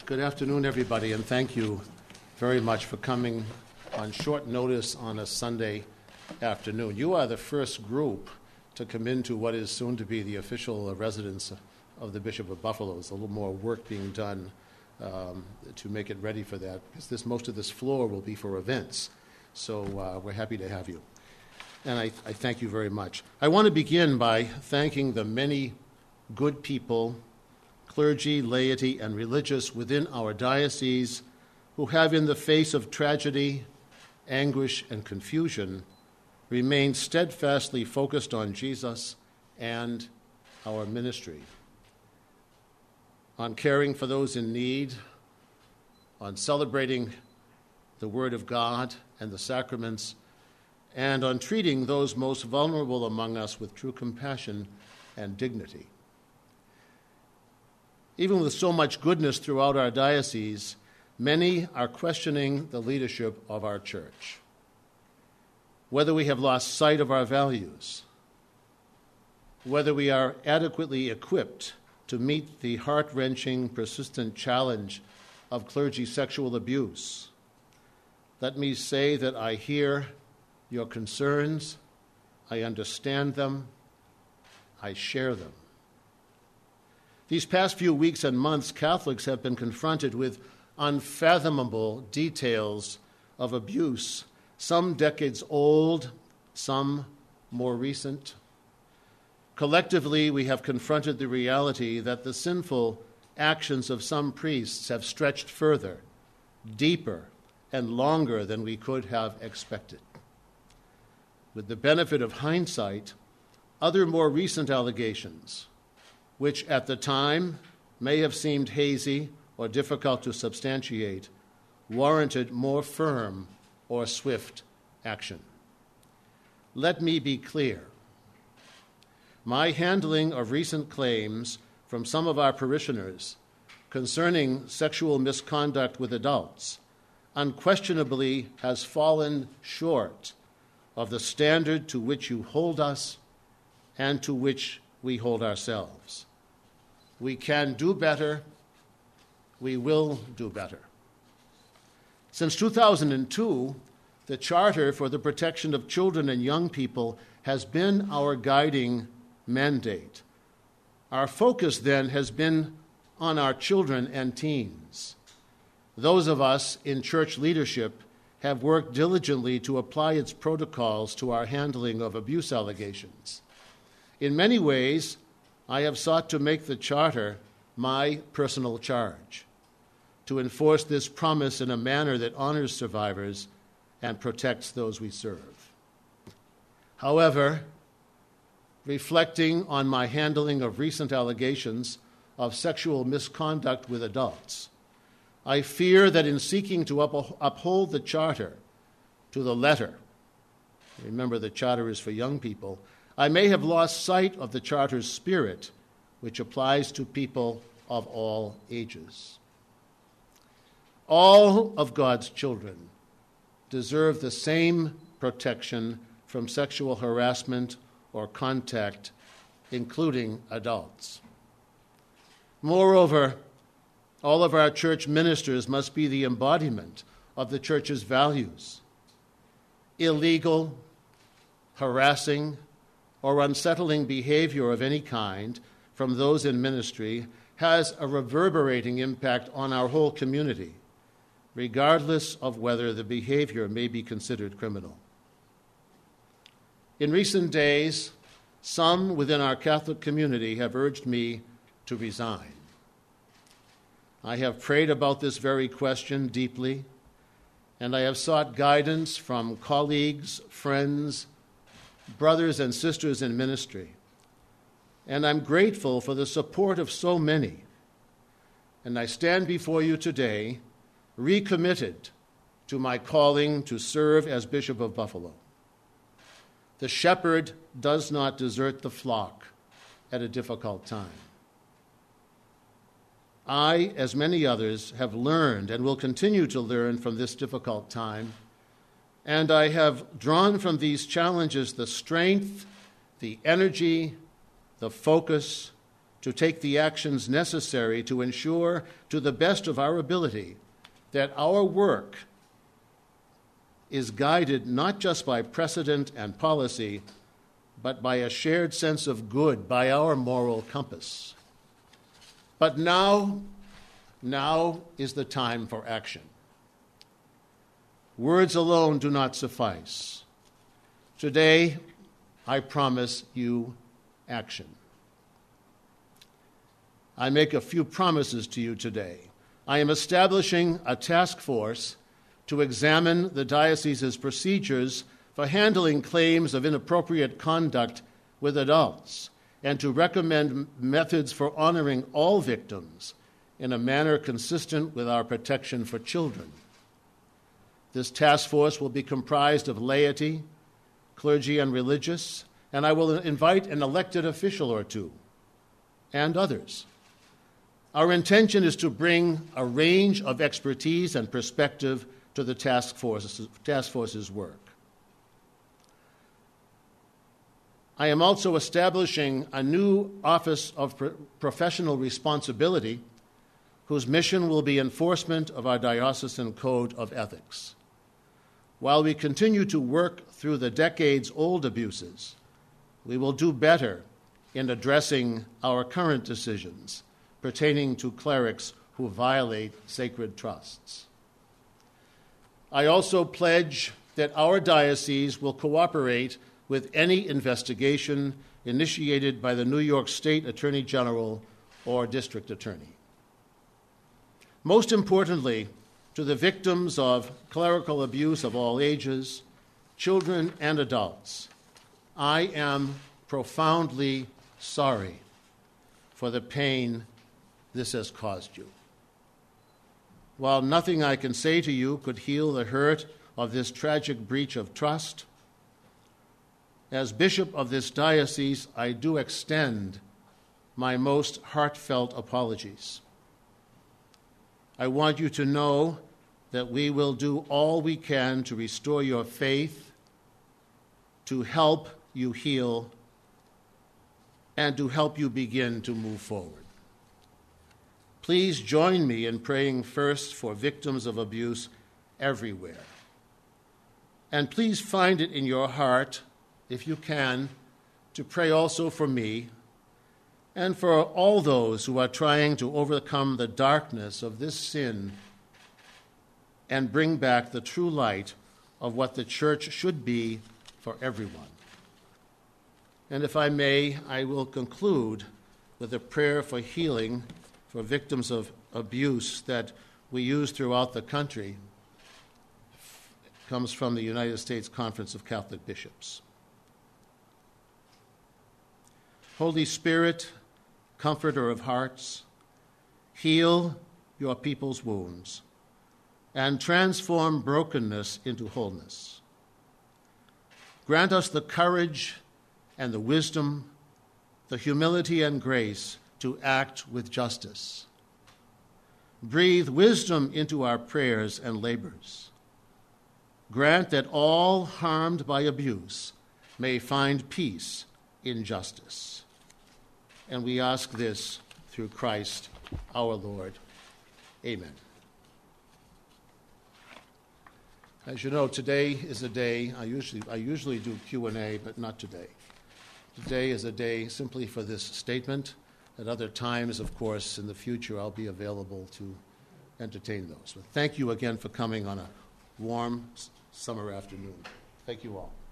Good afternoon, everybody, and thank you very much for coming on short notice on a Sunday afternoon. You are the first group to come into what is soon to be the official residence of the Bishop of Buffalo. There's a little more work being done to make it ready for that, because most of this floor will be for events. So we're happy to have you. And I thank you very much. I want to begin by thanking the many good people, clergy, laity, and religious within our diocese who have, in the face of tragedy, anguish, and confusion, remained steadfastly focused on Jesus and our ministry, on caring for those in need, on celebrating the Word of God and the sacraments, and on treating those most vulnerable among us with true compassion and dignity. Even with so much goodness throughout our diocese, many are questioning the leadership of our church, whether we have lost sight of our values, whether we are adequately equipped to meet the heart-wrenching, persistent challenge of clergy sexual abuse. Let me say that I hear your concerns, I understand them, I share them. These past few weeks and months, Catholics have been confronted with unfathomable details of abuse, some decades old, some more recent. Collectively, we have confronted the reality that the sinful actions of some priests have stretched further, deeper, and longer than we could have expected. With the benefit of hindsight, other more recent allegations, which at the time may have seemed hazy or difficult to substantiate, warranted more firm or swift action. Let me be clear. My handling of recent claims from some of our parishioners concerning sexual misconduct with adults unquestionably has fallen short of the standard to which you hold us and to which we hold ourselves. We can do better. We will do better. Since 2002, the Charter for the Protection of Children and Young People has been our guiding mandate. Our focus then has been on our children and teens. Those of us in church leadership have worked diligently to apply its protocols to our handling of abuse allegations. In many ways, I have sought to make the Charter my personal charge, to enforce this promise in a manner that honors survivors and protects those we serve. However, reflecting on my handling of recent allegations of sexual misconduct with adults, I fear that in seeking to uphold the Charter to the letter, remember the Charter is for young people, I may have lost sight of the Charter's spirit, which applies to people of all ages. All of God's children deserve the same protection from sexual harassment or contact, including adults. Moreover, all of our church ministers must be the embodiment of the church's values. Illegal, harassing, or unsettling behavior of any kind from those in ministry has a reverberating impact on our whole community, regardless of whether the behavior may be considered criminal. In recent days, some within our Catholic community have urged me to resign. I have prayed about this very question deeply, and I have sought guidance from colleagues, friends, brothers and sisters in ministry, and I'm grateful for the support of so many. And I stand before you today recommitted to my calling to serve as Bishop of Buffalo. The shepherd does not desert the flock at a difficult time. I, as many others, have learned and will continue to learn from this difficult time, and I have drawn from these challenges the strength, the energy, the focus to take the actions necessary to ensure, to the best of our ability, that our work is guided not just by precedent and policy, but by a shared sense of good, by our moral compass. But now is the time for action. Words alone do not suffice. Today, I promise you action. I make a few promises to you today. I am establishing a task force to examine the diocese's procedures for handling claims of inappropriate conduct with adults and to recommend methods for honoring all victims in a manner consistent with our protection for children. This task force will be comprised of laity, clergy, and religious, and I will invite an elected official or two and others. Our intention is to bring a range of expertise and perspective to the task force's work. I am also establishing a new Office of Professional Responsibility, whose mission will be enforcement of our diocesan code of ethics. While we continue to work through the decades-old abuses, we will do better in addressing our current decisions pertaining to clerics who violate sacred trusts. I also pledge that our diocese will cooperate with any investigation initiated by the New York State Attorney General or District Attorney. Most importantly, to the victims of clerical abuse of all ages, children and adults, I am profoundly sorry for the pain this has caused you. While nothing I can say to you could heal the hurt of this tragic breach of trust, as bishop of this diocese, I do extend my most heartfelt apologies. I want you to know that we will do all we can to restore your faith, to help you heal, and to help you begin to move forward. Please join me in praying first for victims of abuse everywhere. And please find it in your heart, if you can, to pray also for me and for all those who are trying to overcome the darkness of this sin and bring back the true light of what the church should be for everyone. And if I may, I will conclude with a prayer for healing for victims of abuse that we use throughout the country. It comes from the United States Conference of Catholic Bishops. Holy Spirit, comforter of hearts, heal your people's wounds and transform brokenness into wholeness. Grant us the courage and the wisdom, the humility and grace to act with justice. Breathe wisdom into our prayers and labors. Grant that all harmed by abuse may find peace in justice. And we ask this through Christ our Lord. Amen. As you know, today is a day, I usually do Q&A, but not today. Today is a day simply for this statement. At other times, of course, in the future, I'll be available to entertain those. But thank you again for coming on a warm summer afternoon. Thank you all.